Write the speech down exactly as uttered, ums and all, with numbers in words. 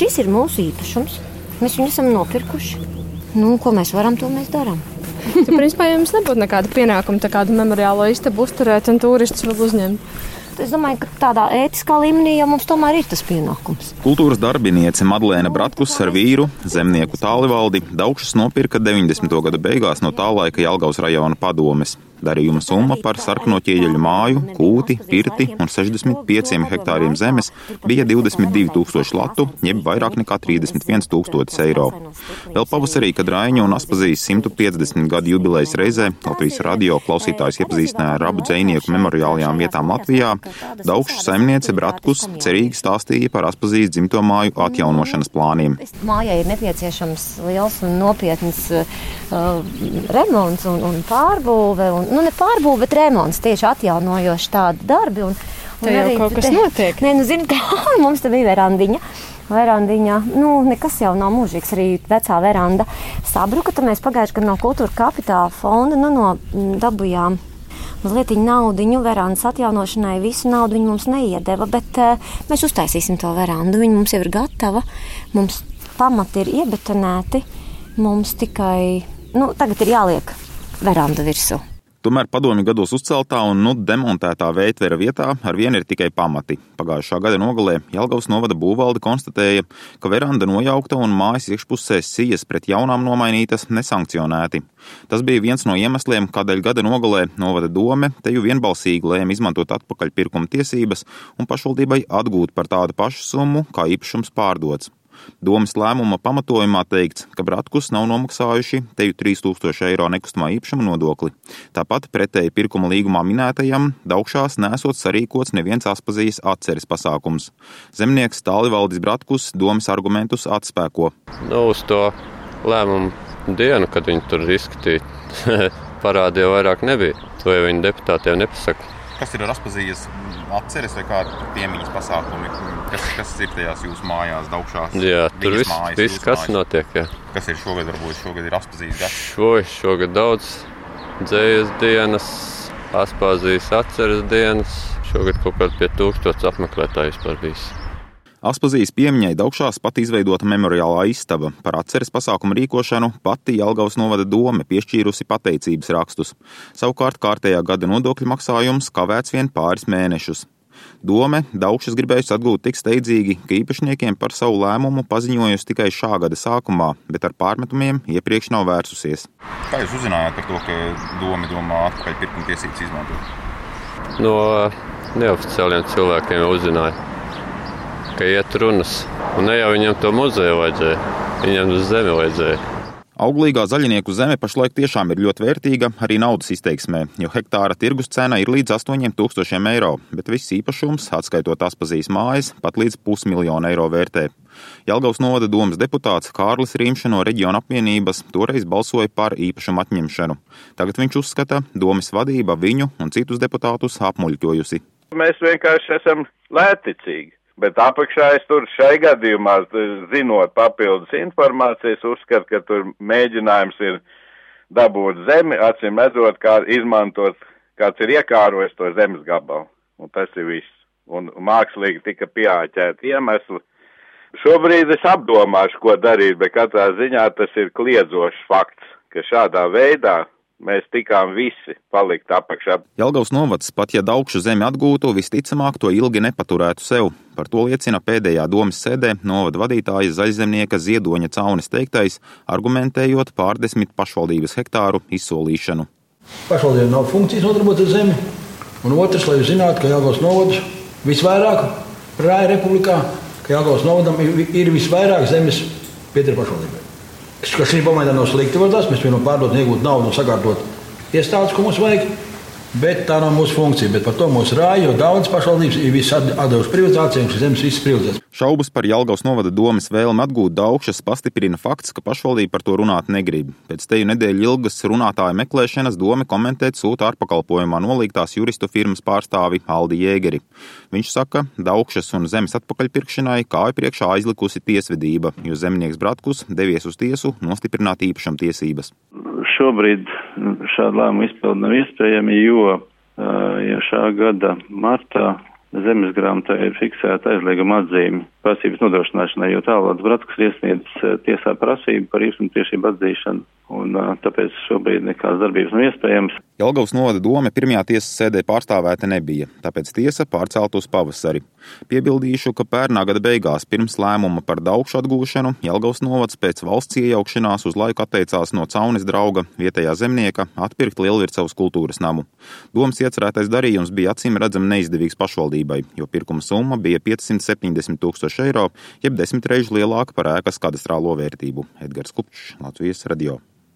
šis ir mūsu īpašums. Mēs viņu esam nopirkuši. Nu, ko mēs varam, to mēs darām. Tu, principā, jums nebūtu nekāda pienākuma tā kādu memoriālo istabu uzturēt un turistus vēl uzņemt. Es domāju, ka tādā ētiskā līmenī jau mums tomēr ir tas pienākums. Kultūras darbiniece Madlēna Bratkus ar vīru, zemnieku Tālivaldi, Daugšas nopirka deviņdesmito gadu beigās no tā laika Jelgavas rajona padomes. Darījuma summa par sarkano ķieģeļu māju, kūti, pirti un sešdesmit pieciem hektāriem zemes bija divdesmit divi tūkstoši latu, jeb vairāk nekā trīsdesmit viens tūkstotis eiro. Vēl pavasarī, kad Raiņu un Aspazijas simtu piecdesmit gadu jubilejas reizē Latvijas radio klausītājs iepazīstināja ar abu dzejnieku memoriālajām vietām Latvijā, Daugšas saimniece Bratkus cerīgi stāstīja par Aspazijas dzimto māju atjaunošanas plāniem. Mājai ir nepieciešams liels un nopietns uh, remonts un, un pārbūve. Un, nu, ne pārbūve, bet remonts, tieši atjaunojoši tādi darbi. Un, un te jau arī, kaut kas te, notiek. Nē, nu, zini, kā mums te bija verandiņa. Verandiņā, nu, nekas jau nav mūžīgs, arī vecā veranda sabruka. Tad mēs pagājuši gadu no Kultūra Kapitāla fonda, nu, no dabujām mazliet naudiņu verandas atjaunošanai. Visu naudu viņi mums neiedeva, bet uh, mēs uztaisīsim to verandu. Viņa mums jau ir gatava, mums pamati ir iebetonēti, mums tikai, nu, tagad ir jāliek veranda virsū. Tomēr padomju gados uzceltā un nu demontētā veitvera vietā ar vienu ir tikai pamati. Pagājušā gada nogalē Jelgavas novada būvvalde konstatēja, ka veranda nojaukta un mājas iekšpusēs sijas pret jaunām nomainītas nesankcionēti. Tas bija viens no iemesliem, kādēļ gada nogalē novada dome teju vienbalsīgi lēma izmantot atpakaļ pirkuma tiesības un pašvaldībai atgūt par tādu pašu summu, kā īpašums pārdots. Domes lēmuma pamatojumā teikts, ka Bratkus nav nomaksājuši teju trīs tūkstoši eiro nekustamā īpašuma nodokli. Tāpat pretēji pirkuma līgumā minētajam Daugšās nesot sarīkots neviens Aspazijas atceres pasākums. Zemnieks Tālivaldis Bratkus domes argumentus atspēko. Nu, uz to lēmumu dienu, kad viņi tur izskatīja, parādi jau vairāk nebija. To jau viņi deputātiem nepasaka. Kas ir ar Aspazijas atceres vai kādi piemiņas pasākumi? Kas, kas ir tajās jūsu mājās, Daugšās? Jā, tur viss, mājas, viss kas mājas. Notiek, jā. Kas ir šogad, varbūt šogad ir Aspazijas gads? Šo, šogad daudz dzējas dienas, Aspazijas atceres dienas. Šogad kaut kādi pie tūkstots apmeklētāji vispār bijis. Aspazijas piemiņai Daugšās pati izveidota memoriālā istaba. Par atceres pasākumu rīkošanu pati Jelgavas novada dome piešķīrusi pateicības rakstus. Savukārt kārtējā gada nodokļu maksājums kavēts vien pāris mēnešus. Dome Daugšas gribējusi atgūt tik steidzīgi, ka īpašniekiem par savu lēmumu paziņojusi tikai šā gada sākumā, bet ar pārmetumiem iepriekš nav vērsusies. Kā jūs uzzinājāt par to, ka dome domā atpakaļ pirkuma tiesības izmantot? No neoficiāliem cilvēkiem uzzināja, ka iet runas. Un ne jau viņam to muzeju vajadzēja, viņam uz zemi vajadzēja. Auglīgā zaļinieku zeme pašlaik tiešām ir ļoti vērtīga arī naudas izteiksmē, jo hektāra tirgus cena ir līdz astoņiem tūkstošiem eiro, bet viss īpašums, atskaitot Aspazijas mājas, pat līdz pusmiljonu eiro vērtē. Jelgavas novada domes deputāts Kārlis Rīmša no reģiona apvienības toreiz balsoja par īpašumu atņemšanu. Tagad viņš uzskata, domes vadība viņu un citus deputātus apmuļķojusi. Mēs vienkārši esam lētticīgi. Bet apakšā es tur šai gadījumā, zinot papildus informācijas, uzskatu, ka tur mēģinājums ir dabūt zemi, acīm redzot, kā izmantot, kāds ir iekārojis to zemes gabalu. Un tas ir viss. Un mākslīgi tika pieāķēti iemesli. Šobrīd es apdomāšu, ko darīt, bet katrā ziņā tas ir kliedzošs fakts, ka šādā veidā mēs tikām visi palikt apakšā. Jelgavas novads, pat ja Daugšu zemi atgūtu, visticamāk to ilgi nepaturētu sev. Par to liecina pēdējā domes sēdē novada vadītāja zaļzemnieka Ziedoņa Caunes teiktais, argumentējot pārdesmit pašvaldības hektāru izsolīšanu. Pašvaldībām nav funkcijas nodarboties ar zemi, un otrs, lai jūs zinātu, ka Jelgavas novads visvairāk Rāja republikā, ka Jelgavas novadam ir visvairāk zemes pieder pašvaldībai. Kas šī pamaidā nav slikti var tas, mēs vienam pārdot, iegūt naudu un sakārtot iestādes, ko mums vajag, bet tā nav mūsu funkcija. Bet par to mūsu rāja, jo daudz pašvaldības ir viss atdevuši privatizācijai un šis zemes viss privatizēts. Šaubas par Jelgavas novada domes vēlmi atgūt Daugšas pastiprina fakts, ka pašvaldība par to runāt negrib. Pēc teju nedēļu ilgas runātāja meklēšanas dome komentēt sūta ārpakalpojumā nolīgtās juristu firmas pārstāvi Aldi Jēgeri. Viņš saka, Daugšas un zemes atpakaļpirkšanai kāju priekšā aizlikusi tiesvedība, jo zemnieks Bratkus devies uz tiesu nostiprināt īpašam tiesības. Šobrīd šāda lēmuma izpilde nav iespējama, jo ja šā gada martā zemes grāmatā ir fiksēta aizlieguma atzīme prasības nodrošināšanai, jo tālāds Bratskas iesniedz tiesā prasību par īpašumu tiešību atzīšanu, un tāpēc šobrīd nekādas darbības nav iespējams. Jelgavas novada dome pirmajā tiesas sēdē pārstāvēta nebija, tāpēc tiesa pārcelt uz pavasari. Piebildīšu, ka pērnā gada beigās pirms lēmuma par Daugšu atgūšanu Jelgavas novads pēc valsts iejaukšanās uz laiku atteicās no Caunis drauga vietējā zemnieka atpirkt Lielvircavas kultūras namu. Domas iecerētais darījums bija acīm redzam neizdevīgs pašvaldībai, jo pirkuma summa bija piecsimt septiņdesmit tūkstoši eiro, jeb desmit reižu lielāka par ēkas kadastrālo vērtību. Edgars Kupčs, Latvijas radio.